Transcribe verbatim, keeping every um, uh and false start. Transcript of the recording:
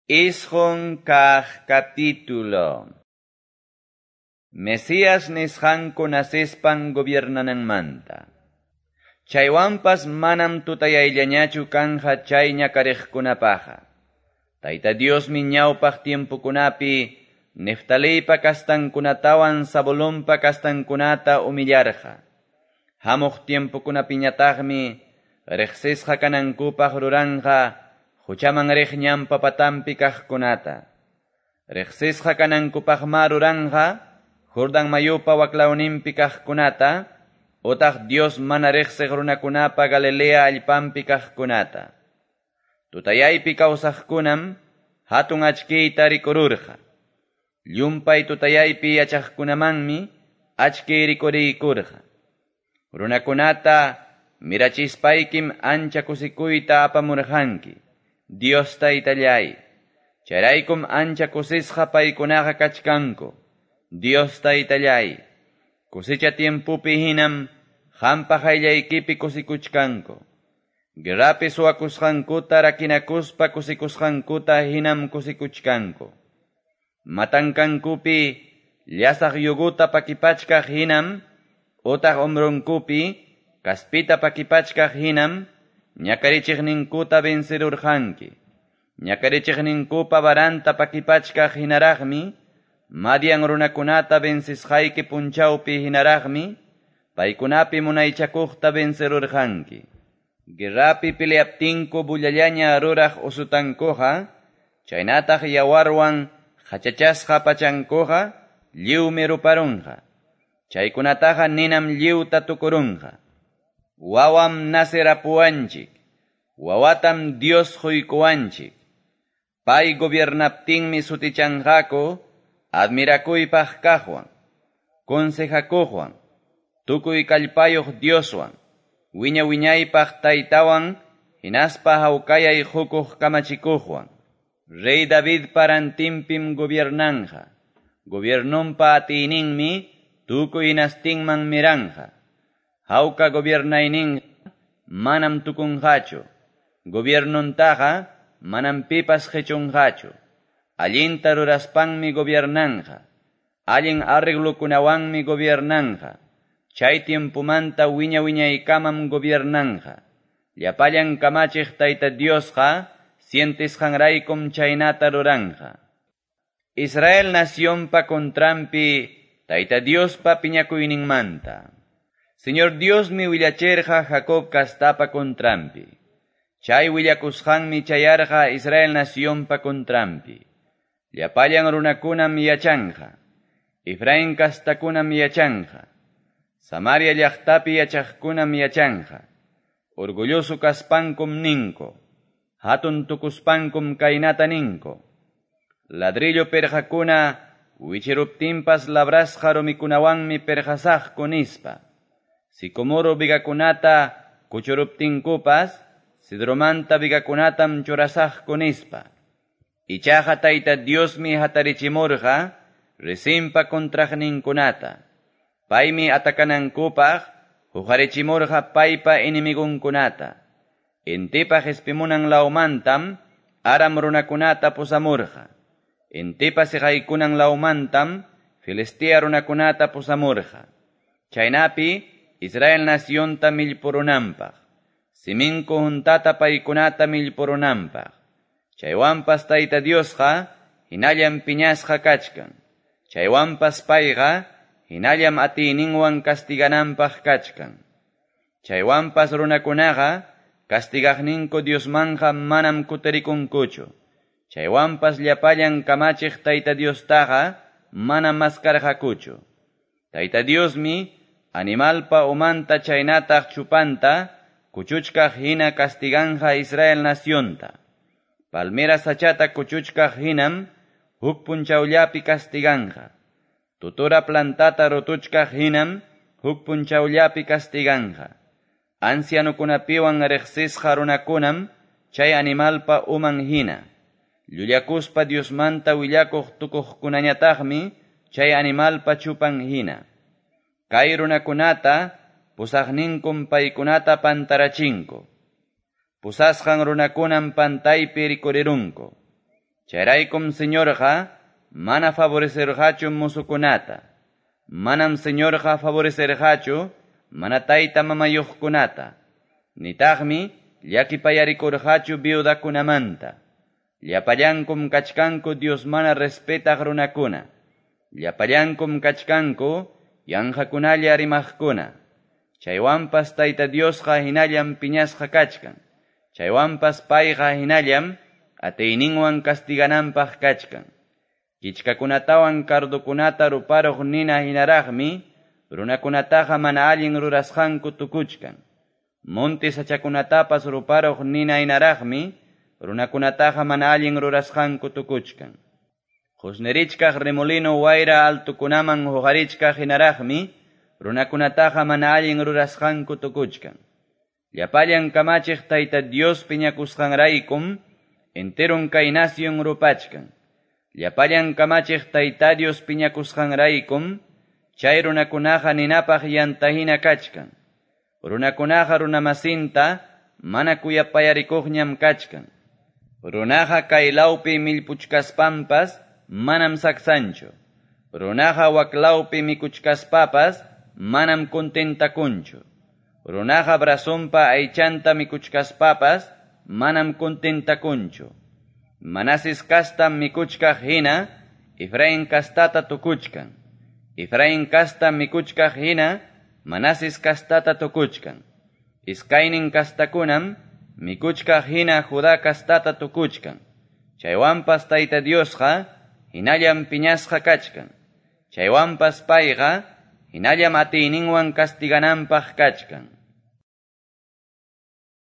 Isjon kah capítulo. Mesías nisqanku nasispan gobiernananmanta. Chaywanpas manam tutayayllañachu kanja chay ñakariqkunapaqa. Tayta Dios mi ñawpaq tiempukunapi Neftalipa kastankunatawan Zabulonpa kastankunata humillarqa. Hamuq tiempukunapiñataqmi riqsisqa kanankupaq ruranqa huchaman riq ñampa patampi kaqkunata. Riqsisqa kanankupaqma ruranqa Jordan mayupa waklawninpi kaqkunata, utaq Dios mana riqsiq runakunapa Galilea allpampi kaqkunata. Tutayaypi kawsaqkunam hatun achkiyta rikururqa. Llumpay tutayaypi yachaqkunamanmi achkiy rikuriykurqa. Runakunata mirachispaykim ancha kusikuyta apamurqanki, Dios Taytallay. Chayraykum ancha kusisqa paykunaqa kachkanku, Dios Taytallay. Kusicha tiempupi hinam hampa qayllaykipi kusikuchkanku. Guerrapi suwakusqankuta rakinakuspa kusikusqankuta hinam kusikuchkanku. Matankankupi llasaq yuguta pakipachkaq hinam, utaq umrunkupi kaspita pakipachkaq hinam, ñakarichiqninkuta vencerurqanki. Ñakarichiqninkupa baranta pakipachkaq hinaraqmi, Madian runakunata vencisqayki punchawpi hinaraqmi, paykunapi munaychakuqta vencerurqanki. Guerrapi peleaptinku bullallaña ruraq usutankuqa, chaynataq yawarwan hachachasqa pachankuqa, lliwmi ruparunqa. Chaykunataqa ninam lliwta tukurunqa. Wawam nasirapuwanchik, wawatam Dios huykuwanchik. Pay gobiernaptinmi sutichanqaku, admirakuypaq kaqwan, consejakuqwan, tukuy kallpayuq Dioswan, wiña wiñaypaq taytawan, hinaspa hawkayay hukuq kamachikuqwan. Rey David parantimpim gobiernanja, gobiernumpa atiyninmi tukuy inastinman miranja. Hawka gobiernaynin manam tukunqachu, gobiernuntaqa manam pipas qhichunqachu. Allinta ruraspanmi gobiernanja, allin arreglukunawanmi gobiernanja. Chay tiempumanta wiña wiñaykamam gobiernanja. Llapallan kamachiq Tayta Diosqa sientisqanraykum chaynata ruranja. Israel nacionpa contrampi Tayta Diospa piñakuyninmanta. Señor Dios mi willachirqa Jacob kastapa contrampi. Chay willakusqanmi chayarqa Israel nacionpa contrampi. Llapallan runakunam yachanja. Efraín kastakunam yachanja. Samaria llaqtapi yachaqkunam yachanja. Orgulloso kaspankum ninko. Hatun tukuspankum kaynata ninko. Ladrillo perjakuna wichiruptinpas labrasqa rumikunawanmi perjasaqku nispa. Sicomoro bigakunata kuchuruptinkupas, sidromanta bigakunatam churasaqku nispa. Ichaqa Tayta Diosmi hatarichimurqa, resimpa kontraqninkunata. Paymi atakanankupaq, hujarichimurqa paypa inimigunkunata. Intipaq ispimunan laumantam, aram runakunata pusamurqa. Intipa siqaykunan laumantam, Filistia runakunata pusamurqa. Chaynapi, Israel nacionta millpurunampaq. Siminku juntata paykunata millpurunampaq. Chaywanpas Tayta Diosqa, hinallam piñasqa kachkan. Chaywanpas payqa, hinallam atiyninwan kastigananpaq kachkan. Chaywanpas runakunaqa, kastigaqninku Diosmanja manam kutarikunkuchu. Chaywanpas llapallan kamachiq Tayta Diostaqa, manam maskarqakuchu. Tayta Diosmi, animalpa umanta chaynataq chupanta, kuchuchkaq hina kastiganja Israel nacionta. Palmera sachata kuchuchkaq hinam, huk punchawllapi kastiganja. Tutura plantata rutuchkaq hinam, huk punchawllapi kastiganja. Ancianukunapiwan riqsisqa runakunam, chay animalpa uman hina. Llullakuspa Diosmanta willakuq tukuqkunañataqmi, chay animalpa chupan hina. Kay runakunata, pusaqninkum paykunata pantarachinku. Pusasqan runakunan pantaypi rikurirunku. Chayraykum señorqa mana favorecerqachu musukunata. Manam señorqa favorecerqachu mana tayta mamayuqkunata. Nitaqmi llakipayarikurqachu viudakunamanta. Llapallankum kachkanku Dios mana respetaq runakuna. Llapallankum kachkanku yanqakunalla rimaqkuna. Chaywanpas tayta Diosqa hinallam piñasqa kachkan. Chaywanpas payqa hinallam atiyninwan castigananpaq kachkan. Kichkakunatawan kardukunata ruparuq nina hinaraqmi runakunataqa mana allin rurasqanku tukuchkan. Monte sachakunatapas ruparuq nina hinaraqmi runakunataqa mana allin rurasqanku tukuchkan. Qusnirichkaq remolino wayra altukunaman huqarichkaq hinaraqmi runakunataqa mana allin rurasqanku tukuchkan. Llapallan kamachiq tayta Dios piñakusqanraykum enteron kay nación rupachkan. Llapallan kamachiq tayta Dios piñakusqanraykum chay runakunaqa ninapaq yantahina kachkan. Runakunaqa runamasinta mana kuyapayarikuqñam kachkan. Runaqa kay lawpi millpuchkaspampas manam saksanchu. Runaqa waklawpi mikuchkaspapas manam contentakunchu. Runaqa brazonpa aychanta mikuchkaspapas manam contentakunchu. Manasis kastam mikuchkaq hina Efraín kastata tukuchkan. Efraín kastam mikuchkaq hina Manasis kastata tukuchkan. Iskaynin kastakunam mikuchkaq hina Judá kastata tukuchkan. Chaywanpas tayta Diosqa hinallam piñasqa kachkan. Chaywanpas payqa hinallam atiyninwan castigananpaq kachkan.